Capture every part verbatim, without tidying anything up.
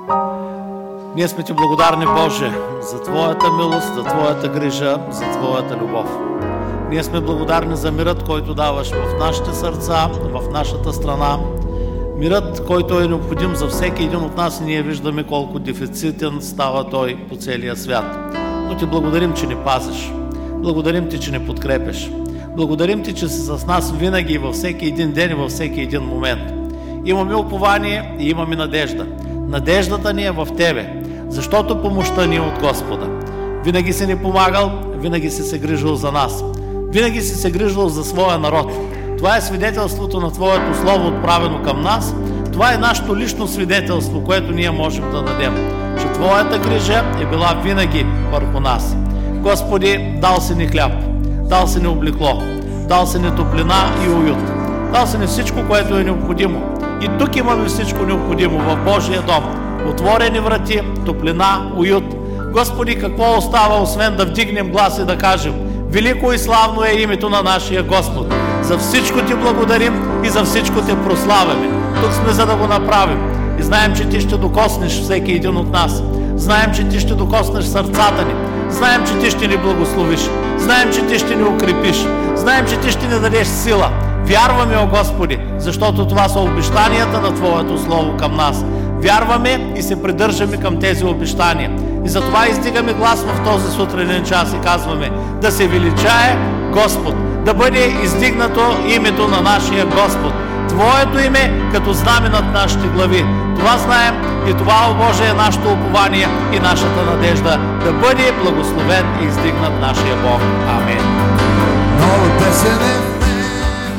Ние сме ти благодарни, Боже, за Твоята милост, за Твоята грижа, за Твоята любов. Ние сме благодарни за мирът, който даваш в нашите сърца, в нашата страна. Мирът, който е необходим за всеки един от нас, и ние виждаме колко дефицитен става той по целия свят. Но ти благодарим, че ни пазиш. Благодарим ти, че ни подкрепиш. Благодарим ти, че си с нас винаги и във всеки един ден и във всеки един момент. Имаме упование и имаме надежда. Надеждата ни е в Тебе, защото помощта ни е от Господа. Винаги си ни помагал, винаги си се грижил за нас. Винаги си се грижил за своя народ. Това е свидетелството на Твоето Слово, отправено към нас. Това е нашето лично свидетелство, което ние можем да дадем, че Твоята грижа е била винаги върху нас. Господи, дал си ни хляб, дал си ни облекло, дал си ни топлина и уют. Дал си ни всичко, което е необходимо. И тук имаме всичко необходимо в Божия дом. Отворени врати, топлина, уют. Господи, какво остава, освен да вдигнем глас и да кажем: велико и славно е името на нашия Господ. За всичко ти благодарим и за всичко те прославяме. Тук сме, за да го направим. И знаем, че ти ще докоснеш всеки един от нас. Знаем, че ти ще докоснеш сърцата ни. Знаем, че ти ще ни благословиш. Знаем, че ти ще ни укрепиш. Знаем, че ти ще ни дадеш сила. Вярваме, о Господи, защото това са обещанията на Твоето Слово към нас. Вярваме и се придържаме към тези обещания. И затова издигаме глас в този сутринен час и казваме: да се величае Господ, да бъде издигнато името на нашия Господ. Твоето име като знаме над нашите глави. Това знаем и това, о Боже, е нашето упование и нашата надежда. Да бъде благословен и издигнат нашия Бог. Амин. Нова песен е в мен,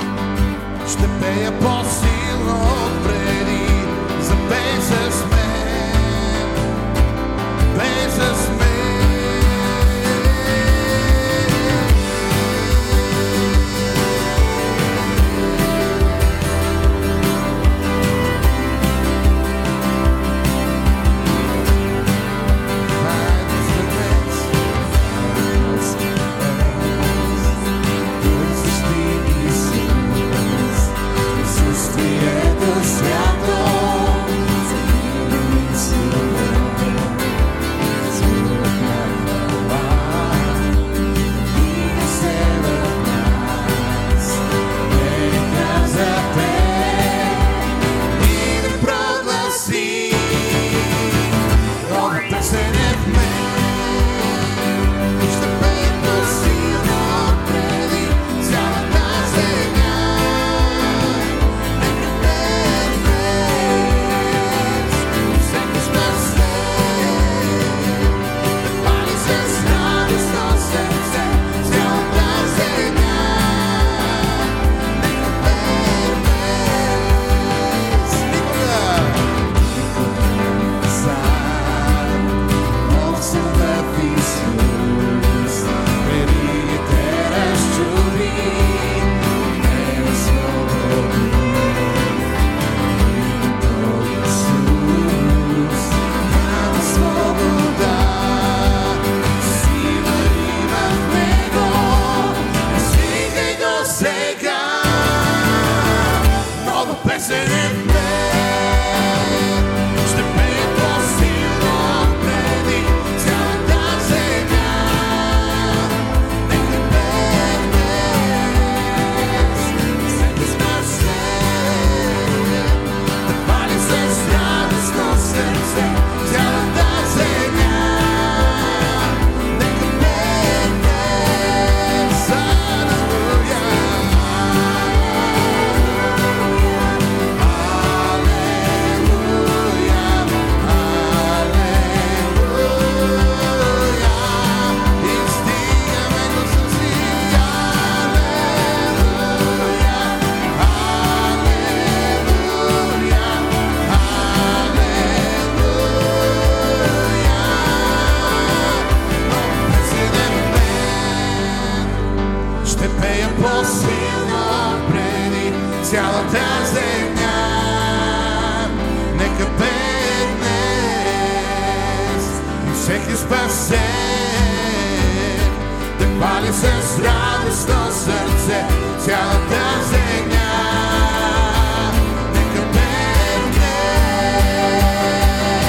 ще пея по-силно от преди. Запей с мен, пей с мен. Всеки спасен, да хвали с радостно сърце цялата земя. Нека пее днес.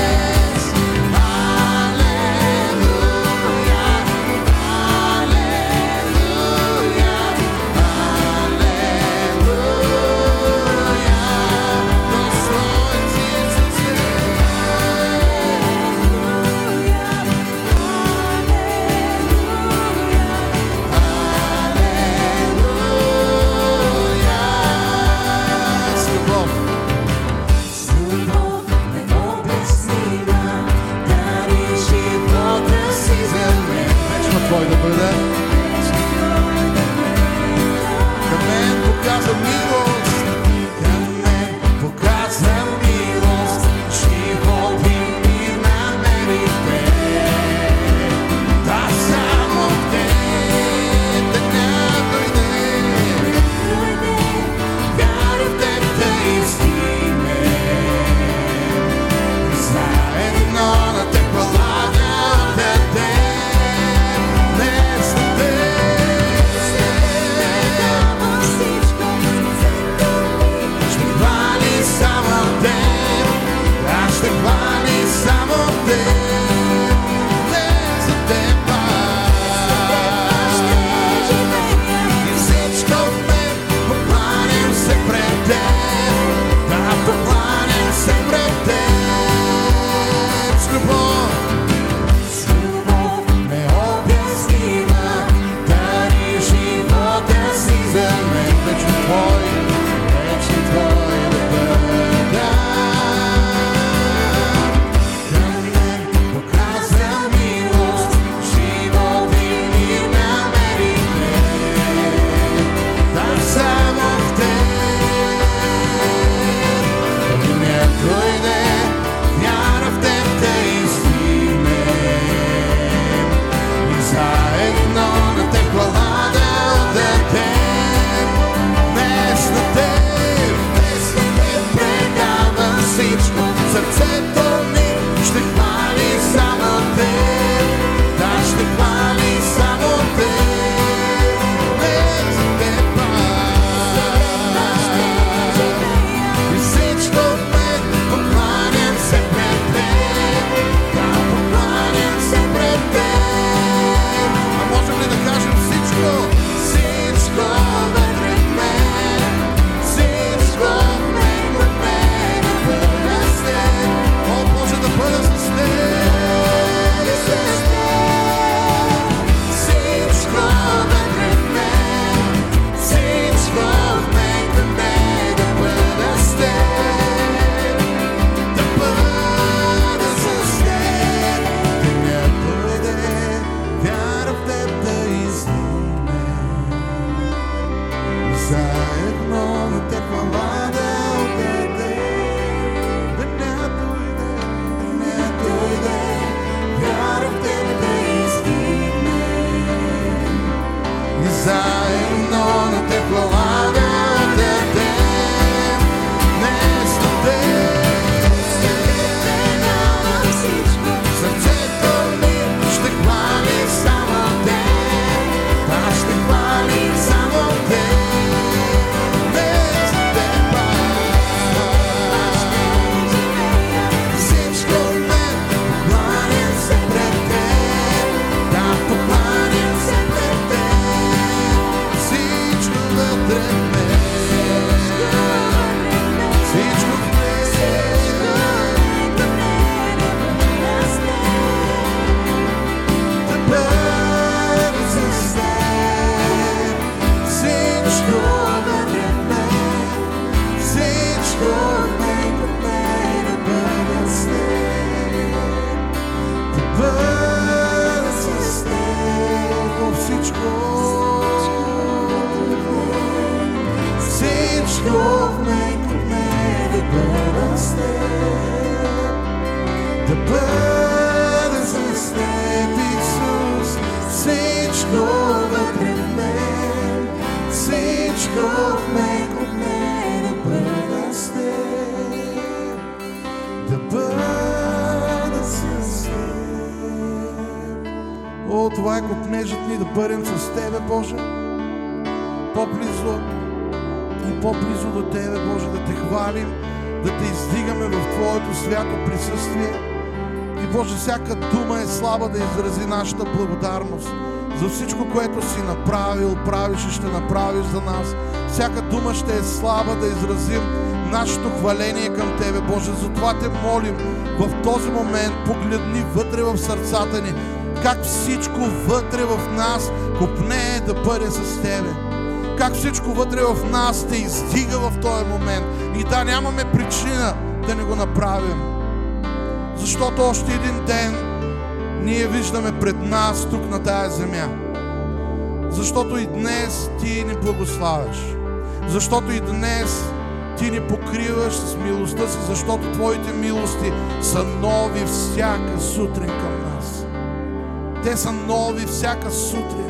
да бъда с теб, Исус. Всичко вътре в мен, всичко в мен, от мен да бъда с теб, да бъда с теб. О, това е копнежът ни да бъдем с Тебе, Боже. По-близо и по-близо до Тебе, Боже, да Те хвалим, да Те издигаме в Твоето свято присъствие. И Боже, всяка дума е слаба да изрази нашата благодарност за всичко, което си направил, правиш и ще направиш за нас. Всяка дума ще е слаба да изразим нашето хваление към Тебе, Боже. Затова Те молим в този момент, погледни вътре в сърцата ни, как всичко вътре в нас копнее да бъде с Тебе. Как всичко вътре в нас Те издига в този момент. И да, нямаме причина да не го направим. Защото още един ден ние виждаме пред нас тук на тая земя. Защото и днес Ти ни благославяш. Защото и днес Ти ни покриваш с милостта си, защото Твоите милости са нови всяка сутрин към нас. Те са нови всяка сутрин.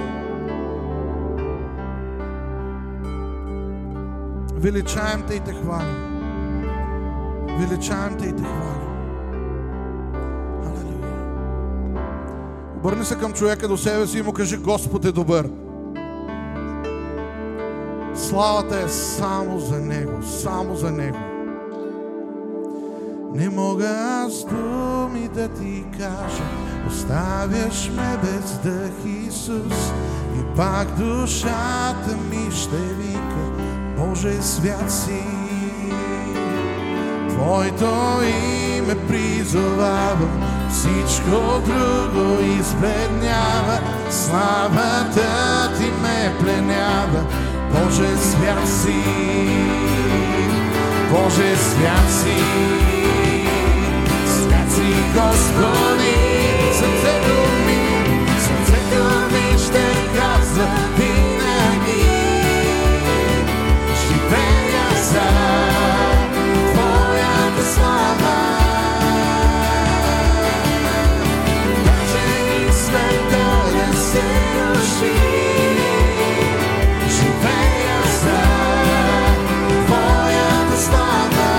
Величаем Те и Те хвалим. Величаем Те и Те хвалим. Халелуя. Обърни се към човека до себе си и му кажи: Господ е добър. Славата е само за Него, само за Него. Не мога аз думи да Ти кажа, оставяш ме без дъх, Исус, и пак душата ми ще вика: Боже, свят си. Твоето име призовава, всичко друго избледнява, славата Ти ме пленява. Боже, свят си, Боже, свят си, свят си, Господи. Сърцето ми, сърцето ми ще казва винаги: живея за Твоята слава. Даже и света да се руши, живея за Твоята слава.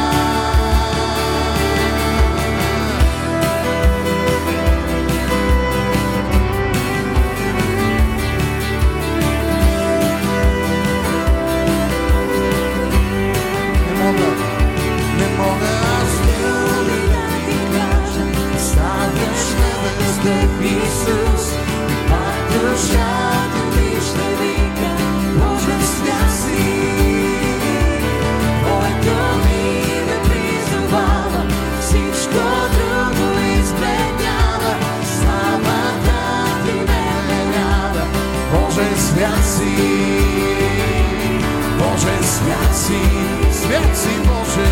Исус, и пак душата ми ще вика: Боже, свят си. Твоето име призовава, всичко друго избледнява, славата Ти ме пленява. Боже, свят си, Боже, свят си, свят си, Боже.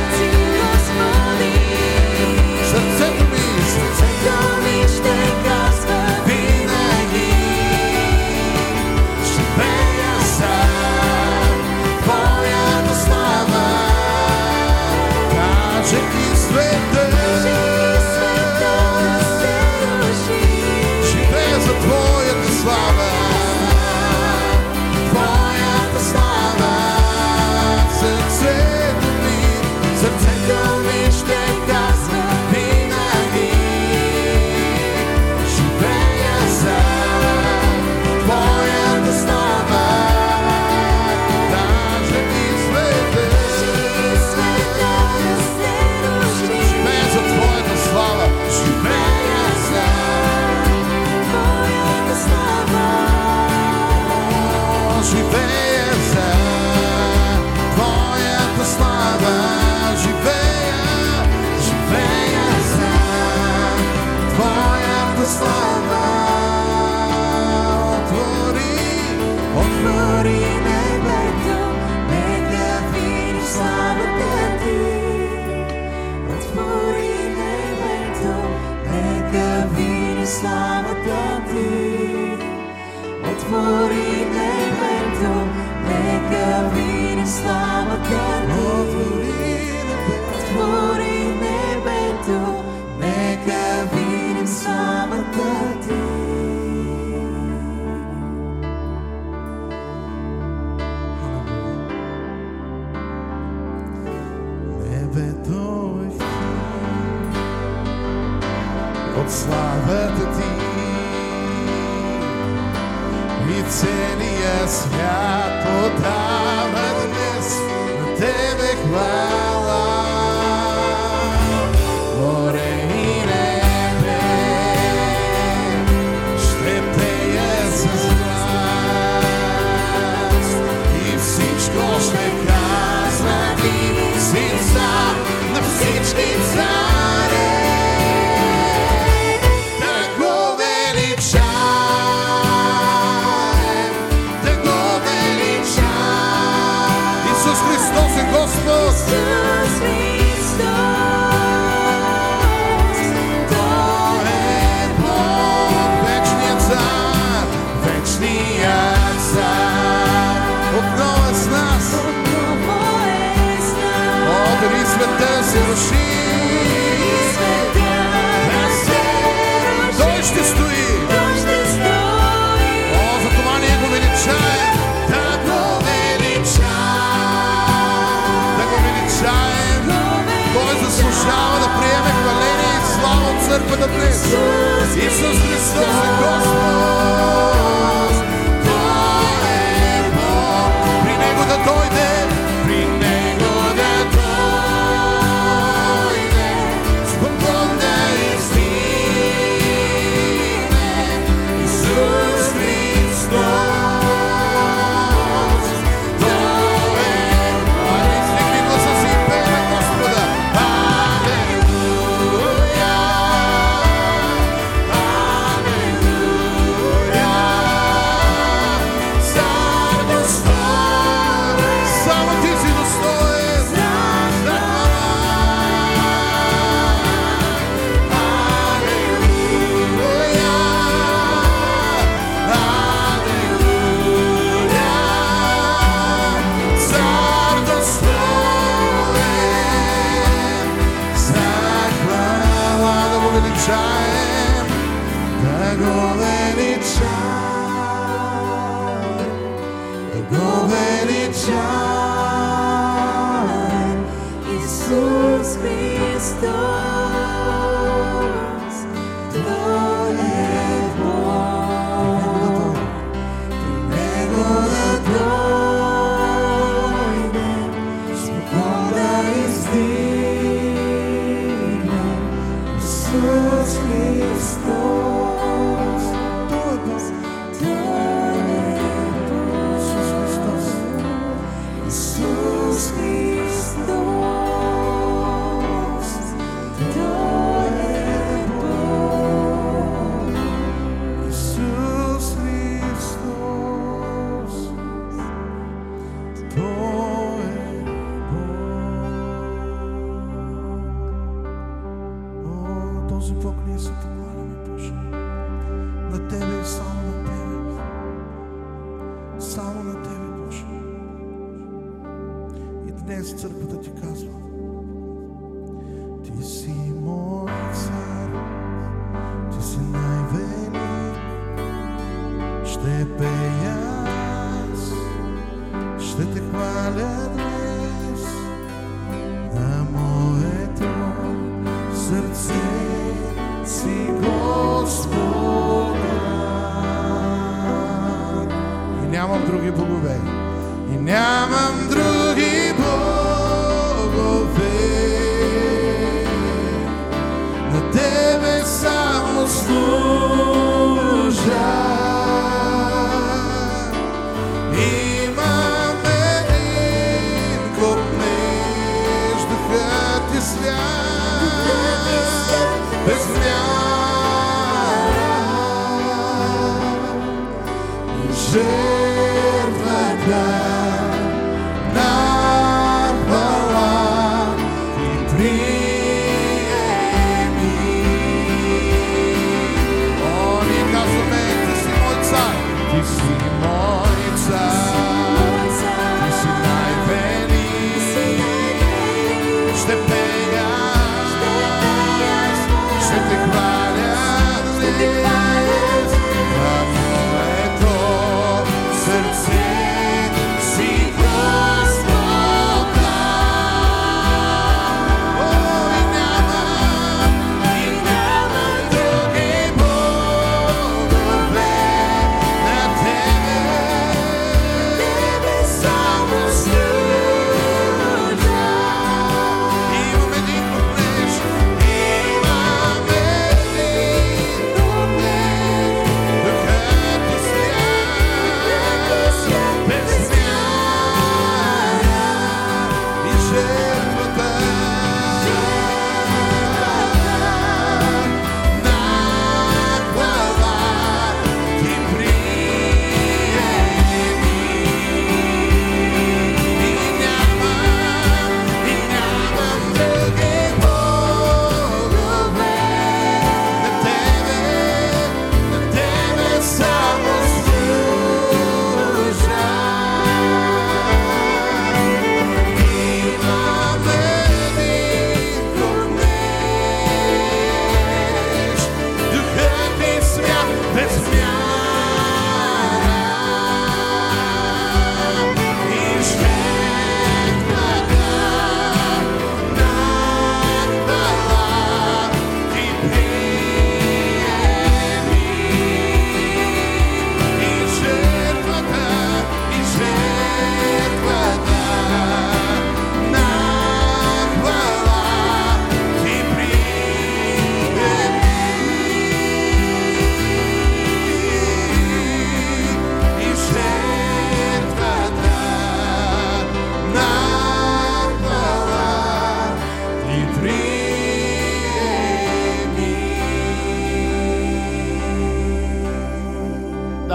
Сърцето ми, сърцето ми ще казва винаги: живея за Твоята слава. Каже и света да се руши, живея за Твоята слава, Твоята слава. Сърцето ми, сърцето ми ще казва винаги: живея за Твоята слава. Даже и света да се руши, живея за Твоята слава, живея за Твоята слава. Живея за Твоята слава, живея, живея за Твоята слава. Отвори, отвори небето, нека види славата Ти. Отвори небето, нека види славата Ти. Отвори небето, нека види славата Ти. Отвори небето, от славата ти. И целия свят отдава днес на тебе хвала. Море и небе ще пея с глас и всичко ще казва ти си цар на всички царе. Да го величаем, да го величаем. Исус Христос е Господ. Исус Христос, Той е Бог, вечният цар, вечният цар. Отново е с нас. О, дори света се руши, Той ще стои. О, затова ние го величаем. Да го величаем, да го величаем. Той заслужава да приеме хваление и слава от църквата днес. Исус Христос е Господ. Той е Бог. При Него да дойде, при Него да дойде, спокон да издигне. Исус Христос. Той е Бог. Айде, издигни гласа си и пей на Господа. Алелуя, алелуя. Цар достоен, само ти си достоен. Алелуя, алелуя. Цар достоен, за хвала да го величаем, да го величаем, да го величаем. Исус Христос, Той е Бог. При Него да дойде, спокон да издигне. Исус Христос, Той е Бог. Исус Христос, Исус Христос, Той е Бог. Исус Христос, Той е Бог. О, този Бог ние се покланяме, Боже. На Тебе и само на Тебе. Само на Тебе, Боже. И днес църквата Ти казва: Ти си мой цар, Ти си най-велик. Ще пея аз, ще Те хваля днес на моето сърце си Господа. И нямам други богове, и нямам други богове. На Тебе само служа. Имам един копнеж, духът Ти свят, без мяра. И жертвата на хвала Ти приеми. О, ние казваме: Ти си мой цар, Ти си мой цар, Ти си най-велик. Ще пея, ще Те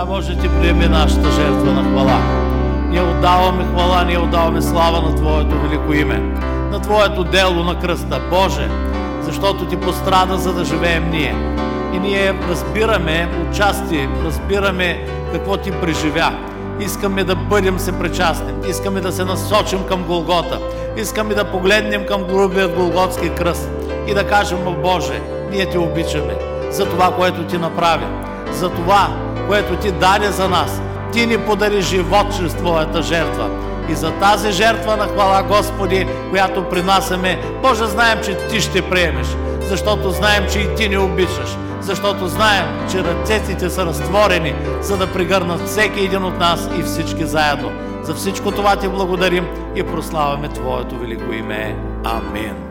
Боже, Ти приеми нашата жертва на хвала. Ние отдаваме хвала, ние отдаваме слава на Твоето велико име, на Твоето дело на кръста, Боже, защото Ти пострада, за да живеем ние. И ние разбираме участие, разбираме какво Ти преживя. Искаме да бъдем съпричастни, искаме да се насочим към Голгота, искаме да погледнем към грубият Голготски кръст и да кажем: о Боже, ние Те обичаме за това, което Ти направи, за това, което Ти даде за нас. Ти ни подари живот чрез Твоята жертва. И за тази жертва на хвала, Господи, която принасяме, Боже, знаем, че Ти ще приемеш, защото знаем, че и Ти ни обичаш, защото знаем, че ръцете Ти са разтворени, за да прегърнат всеки един от нас и всички заедно. За всичко това Ти благодарим и прославяме Твоето велико име. Амин.